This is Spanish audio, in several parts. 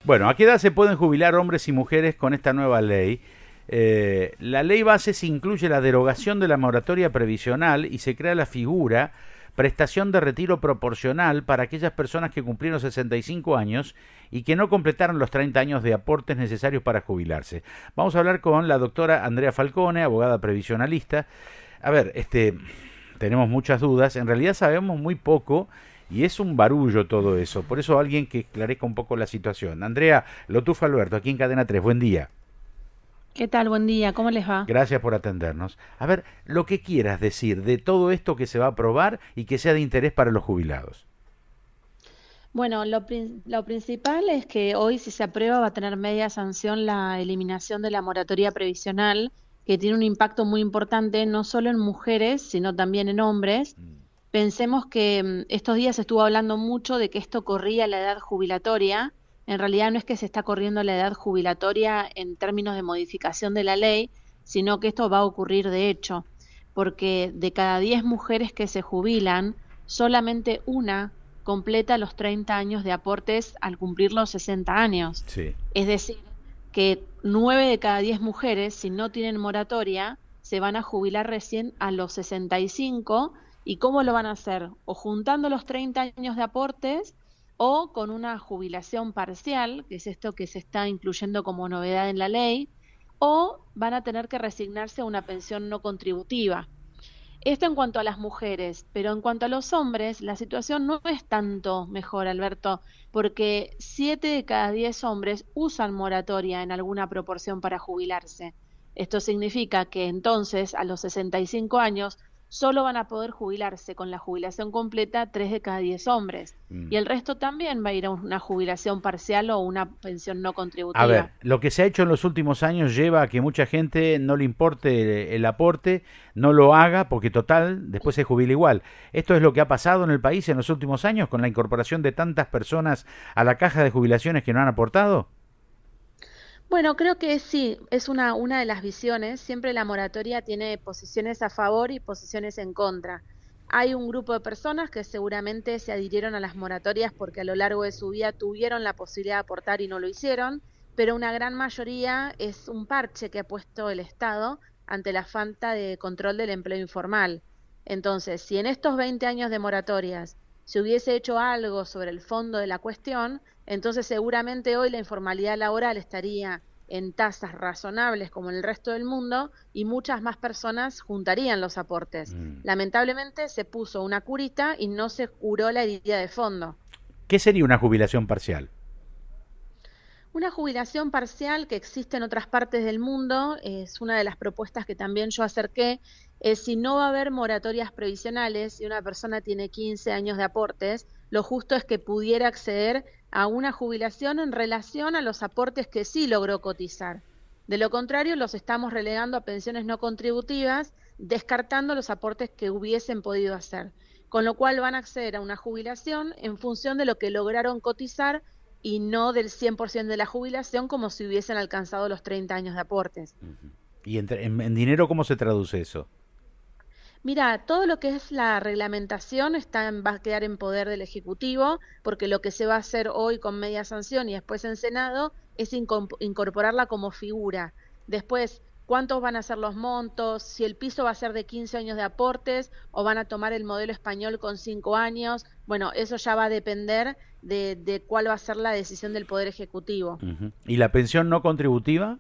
Bueno, ¿a qué edad se pueden jubilar hombres y mujeres con esta nueva ley? La ley base se incluye la derogación de la moratoria previsional y se crea la figura prestación de retiro proporcional para aquellas personas que cumplieron 65 años y que no completaron los 30 años de aportes necesarios para jubilarse. Vamos a hablar con la doctora Andrea Falcone, abogada previsionalista. A ver, tenemos muchas dudas, en realidad sabemos muy poco y es un barullo todo eso, por eso alguien que esclarezca un poco la situación. Andrea Lotufa Alberto, aquí en Cadena 3, buen día. ¿Qué tal? Buen día, ¿cómo les va? Gracias por atendernos. A ver, lo que quieras decir de todo esto que se va a aprobar y que sea de interés para los jubilados. Bueno, lo principal es que hoy, si se aprueba, va a tener media sanción la eliminación de la moratoria previsional, que tiene un impacto muy importante no solo en mujeres, sino también en hombres. Pensemos que estos días se estuvo hablando mucho de que esto corría la edad jubilatoria. En realidad no es que se está corriendo la edad jubilatoria en términos de modificación de la ley, sino que esto va a ocurrir de hecho, porque de cada 10 mujeres que se jubilan, solamente una completa los 30 años de aportes al cumplir los 60 años. Sí. Es decir, que 9 de cada 10 mujeres, si no tienen moratoria, se van a jubilar recién a los 65. ¿Y cómo lo van a hacer? O juntando los 30 años de aportes o con una jubilación parcial, que es esto que se está incluyendo como novedad en la ley, o van a tener que resignarse a una pensión no contributiva. Esto en cuanto a las mujeres, pero en cuanto a los hombres, la situación no es tanto mejor, Alberto, porque 7 de cada 10 hombres usan moratoria en alguna proporción para jubilarse. Esto significa que entonces, a los 65 años, solo van a poder jubilarse con la jubilación completa 3 de cada 10 hombres. Y el resto también va a ir a una jubilación parcial o una pensión no A ver, contributiva. lo que se ha hecho en los últimos años lleva a que mucha gente no le importe el aporte, no lo haga porque total, después se jubila igual. ¿Esto es lo que ha pasado en el país en los últimos años con la incorporación de tantas personas a la caja de jubilaciones que no han aportado? Bueno, creo que sí, es una de las visiones. Siempre la moratoria tiene posiciones a favor y posiciones en contra. Hay un grupo de personas que seguramente se adhirieron a las moratorias porque a lo largo de su vida tuvieron la posibilidad de aportar y no lo hicieron, pero una gran mayoría es un parche que ha puesto el Estado ante la falta de control del empleo informal. Entonces, si en estos 20 años de moratorias se hubiese hecho algo sobre el fondo de la cuestión, entonces seguramente hoy la informalidad laboral estaría en tasas razonables como en el resto del mundo y muchas más personas juntarían los aportes. Mm. Lamentablemente se puso una curita y no se curó la herida de fondo. ¿Qué sería una jubilación parcial? Una jubilación parcial que existe en otras partes del mundo es una de las propuestas que también yo acerqué. Es si no va a haber moratorias previsionales y una persona tiene 15 años de aportes, lo justo es que pudiera acceder a una jubilación en relación a los aportes que sí logró cotizar. De lo contrario, los estamos relegando a pensiones no contributivas, descartando los aportes que hubiesen podido hacer, con lo cual van a acceder a una jubilación en función de lo que lograron cotizar y no del 100% de la jubilación como si hubiesen alcanzado los 30 años de aportes. ¿Y en dinero cómo se traduce eso? Mira, todo lo que es la reglamentación va a quedar en poder del Ejecutivo, porque lo que se va a hacer hoy con media sanción y después en Senado es incorporarla como figura. Después, ¿cuántos van a ser los montos? Si el piso va a ser de 15 años de aportes o van a tomar el modelo español con 5 años. Bueno, eso ya va a depender de cuál va a ser la decisión del Poder Ejecutivo. ¿Y la pensión no contributiva?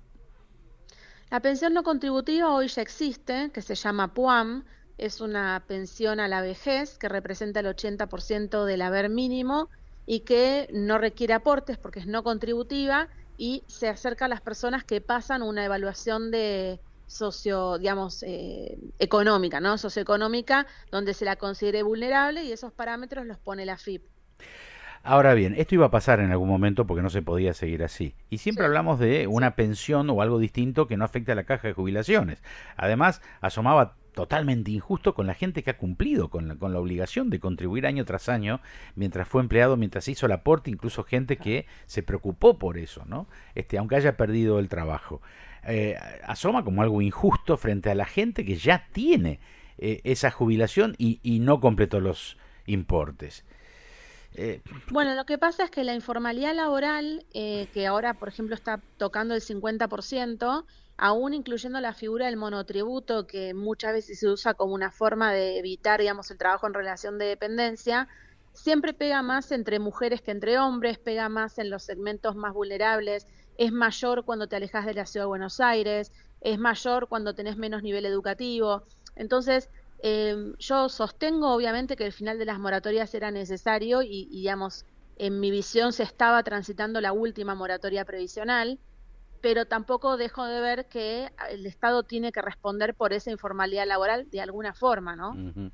La pensión no contributiva hoy ya existe, que se llama PUAM, es una pensión a la vejez que representa el 80% del haber mínimo y que no requiere aportes porque es no contributiva y se acerca a las personas que pasan una evaluación de digamos, económica, ¿no? Socioeconómica, donde se la considere vulnerable y esos parámetros los pone la FIP. Ahora bien, esto iba a pasar en algún momento porque no se podía seguir así. Y siempre Sí, hablamos de sí. una pensión o algo distinto que no afecte a la caja de jubilaciones. Además, asomaba totalmente injusto con la gente que ha cumplido con la obligación de contribuir año tras año mientras fue empleado, mientras hizo el aporte, incluso gente que se preocupó por eso, ¿no? Aunque haya perdido el trabajo. Asoma como algo injusto frente a la gente que ya tiene esa jubilación y no completó los importes. Eh, Bueno, lo que pasa es que la informalidad laboral, que ahora, por ejemplo, está tocando el 50%, aún incluyendo la figura del monotributo, que muchas veces se usa como una forma de evitar, digamos, el trabajo en relación de dependencia, siempre pega más entre mujeres que entre hombres, pega más en los segmentos más vulnerables, es mayor cuando te alejas de la ciudad de Buenos Aires, es mayor cuando tenés menos nivel educativo. Entonces, yo sostengo obviamente que el final de las moratorias era necesario digamos, en mi visión se estaba transitando la última moratoria previsional, pero tampoco dejo de ver que el Estado tiene que responder por esa informalidad laboral de alguna forma, ¿no? Ujú.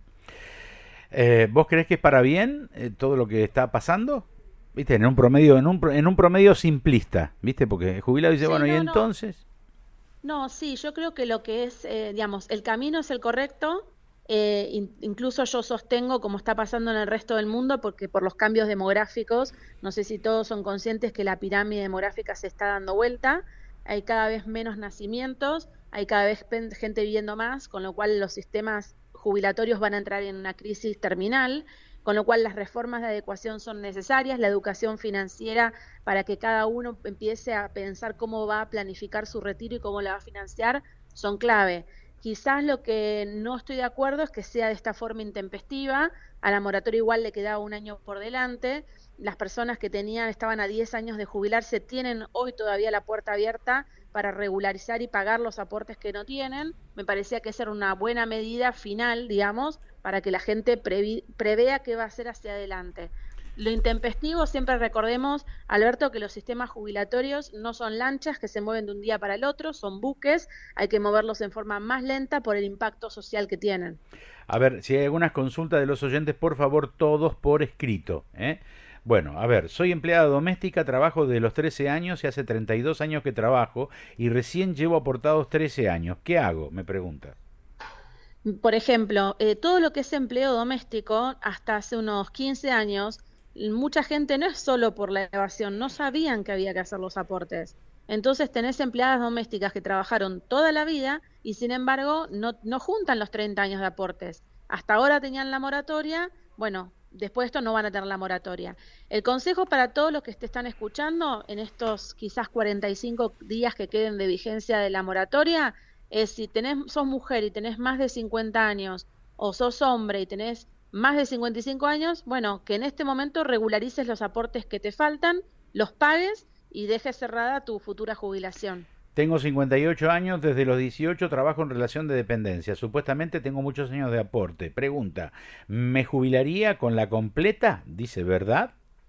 ¿Vos creés que es para bien todo lo que está pasando? ¿Viste? En un promedio, en un promedio simplista, ¿viste? Porque el jubilado dice, Sí, bueno, ¿y no, no, entonces? no, sí, yo creo que lo que es, digamos, el camino es el correcto. Incluso yo sostengo, como está pasando en el resto del mundo, porque por los cambios demográficos, no sé si todos son conscientes que la pirámide demográfica se está dando vuelta, hay cada vez menos nacimientos, hay cada vez gente viviendo más, con lo cual los sistemas jubilatorios van a entrar en una crisis terminal, con lo cual las reformas de adecuación son necesarias, la educación financiera para que cada uno empiece a pensar cómo va a planificar su retiro y cómo la va a financiar, son clave. Quizás lo que no estoy de acuerdo es que sea de esta forma intempestiva, a la moratoria igual le quedaba un año por delante, las personas que estaban a 10 años de jubilarse tienen hoy todavía la puerta abierta para regularizar y pagar los aportes que no tienen. Me parecía que esa era una buena medida final, digamos, para que la gente prevea qué va a hacer hacia adelante. Lo intempestivo, siempre recordemos, Alberto, que los sistemas jubilatorios no son lanchas que se mueven de un día para el otro, son buques, hay que moverlos en forma más lenta por el impacto social que tienen. A ver, si hay algunas consultas de los oyentes, por favor, todos por escrito, ¿eh? Bueno, a ver, soy empleada doméstica, trabajo desde los 13 años y hace 32 años que trabajo y recién llevo aportados 13 años. ¿Qué hago? Me pregunta. Por ejemplo, todo lo que es empleo doméstico, hasta hace unos 15 años, mucha gente no es solo por la evasión, no sabían que había que hacer los aportes. Entonces tenés empleadas domésticas que trabajaron toda la vida y sin embargo no juntan los 30 años de aportes. Hasta ahora tenían la moratoria, bueno, después de esto no van a tener la moratoria. El consejo para todos los que te están escuchando en estos quizás 45 días que queden de vigencia de la moratoria es si sos mujer y tenés más de 50 años o sos hombre y tenés más de 55 años, bueno, que en este momento regularices los aportes que te faltan, los pagues y dejes cerrada tu futura jubilación. Tengo 58 años, desde los 18 trabajo en relación de dependencia. Supuestamente tengo muchos años de aporte. Pregunta, ¿me jubilaría con la completa? Dice, ¿verdad?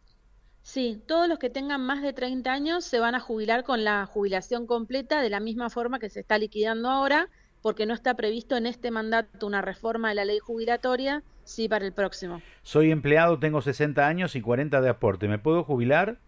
Sí, todos los que tengan más de 30 años se van a jubilar con la jubilación completa de la misma forma que se está liquidando ahora, porque no está previsto en este mandato una reforma de la ley jubilatoria, sí para el próximo. Soy empleado, tengo 60 años y 40 de aporte. ¿Me puedo jubilar?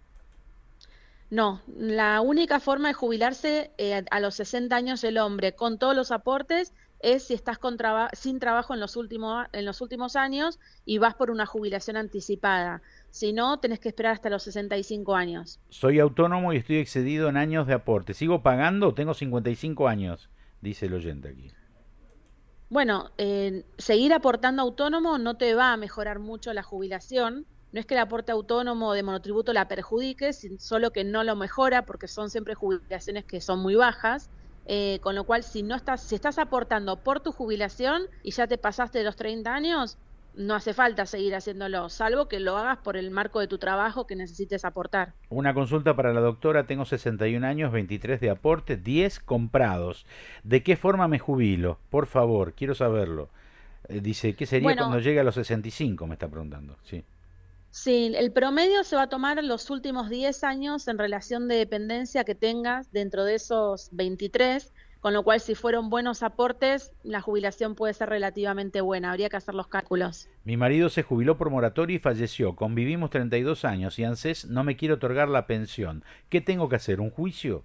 No, la única forma de jubilarse a los 60 años el hombre con todos los aportes es si estás sin trabajo en en los últimos años y vas por una jubilación anticipada. Si no, tenés que esperar hasta los 65 años. Soy autónomo y estoy excedido en años de aporte. ¿Sigo pagando? Tengo 55 años, dice el oyente aquí. Bueno, seguir aportando autónomo no te va a mejorar mucho la jubilación. No es que el aporte autónomo de monotributo la perjudique, solo que no lo mejora porque son siempre jubilaciones que son muy bajas. Con lo cual, si estás aportando por tu jubilación y ya te pasaste de los 30 años, no hace falta seguir haciéndolo, salvo que lo hagas por el marco de tu trabajo que necesites aportar. Una consulta para la doctora. Tengo 61 años, 23 de aporte, 10 comprados. ¿De qué forma me jubilo? Por favor, quiero saberlo. Dice, ¿qué sería cuando Bueno, llegue a los 65? Me está preguntando. Sí. sí, el promedio se va a tomar los últimos 10 años en relación de dependencia que tengas dentro de esos 23, con lo cual si fueron buenos aportes, la jubilación puede ser relativamente buena, habría que hacer los cálculos. Mi marido se jubiló por moratoria y falleció. Convivimos 32 años y ANSES no me quiere otorgar la pensión. ¿Qué tengo que hacer? ¿Un juicio?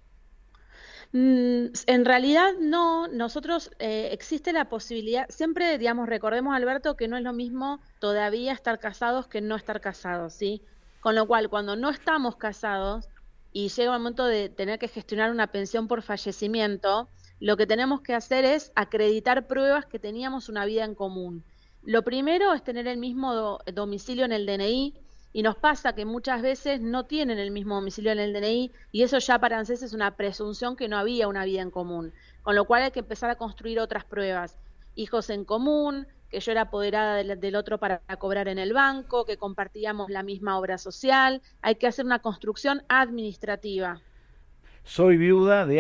En realidad no, nosotros existe la posibilidad, siempre, digamos, recordemos, Alberto, que no es lo mismo todavía estar casados que no estar casados, ¿sí? Con lo cual, cuando no estamos casados y llega el momento de tener que gestionar una pensión por fallecimiento, lo que tenemos que hacer es acreditar pruebas que teníamos una vida en común. Lo primero es tener el mismo domicilio en el DNI. Y nos pasa que muchas veces no tienen el mismo domicilio en el DNI y eso ya para ANSES es una presunción que no había una vida en común, con lo cual hay que empezar a construir otras pruebas. Hijos en común, que yo era apoderada del otro para cobrar en el banco, que compartíamos la misma obra social, hay que hacer una construcción administrativa. Soy viuda de